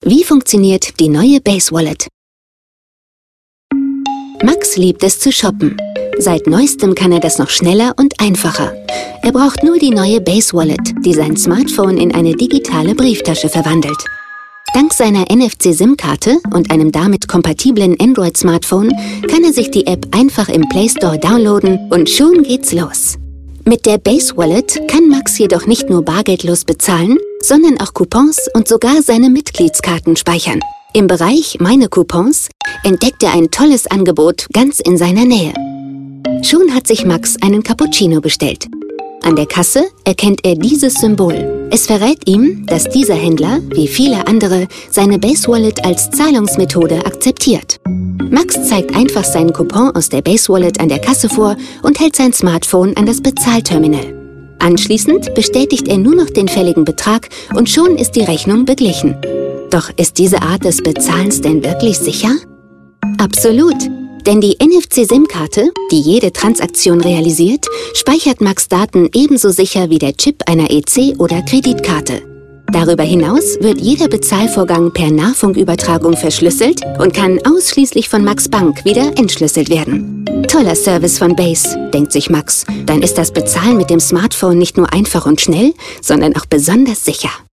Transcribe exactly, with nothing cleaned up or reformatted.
Wie funktioniert die neue Base Wallet? Max liebt es zu shoppen. Seit neuestem kann er das noch schneller und einfacher. Er braucht nur die neue Base Wallet, die sein Smartphone in eine digitale Brieftasche verwandelt. Dank seiner N F C-SIM-Karte und einem damit kompatiblen Android-Smartphone kann er sich die App einfach im Play Store downloaden und schon geht's los. Mit der Base Wallet kann Max jedoch nicht nur bargeldlos bezahlen, sondern auch Coupons und sogar seine Mitgliedskarten speichern. Im Bereich Meine Coupons entdeckt er ein tolles Angebot ganz in seiner Nähe. Schon hat sich Max einen Cappuccino bestellt. An der Kasse erkennt er dieses Symbol. Es verrät ihm, dass dieser Händler, wie viele andere, seine Base Wallet als Zahlungsmethode akzeptiert. Max zeigt einfach seinen Coupon aus der Base Wallet an der Kasse vor und hält sein Smartphone an das Bezahlterminal. Anschließend bestätigt er nur noch den fälligen Betrag und schon ist die Rechnung beglichen. Doch ist diese Art des Bezahlens denn wirklich sicher? Absolut! Denn die N F C-SIM-Karte, die jede Transaktion realisiert, speichert Max Daten ebenso sicher wie der Chip einer E C- oder Kreditkarte. Darüber hinaus wird jeder Bezahlvorgang per Nahfunkübertragung verschlüsselt und kann ausschließlich von Max Bank wieder entschlüsselt werden. Toller Service von Base, denkt sich Max. Dann ist das Bezahlen mit dem Smartphone nicht nur einfach und schnell, sondern auch besonders sicher.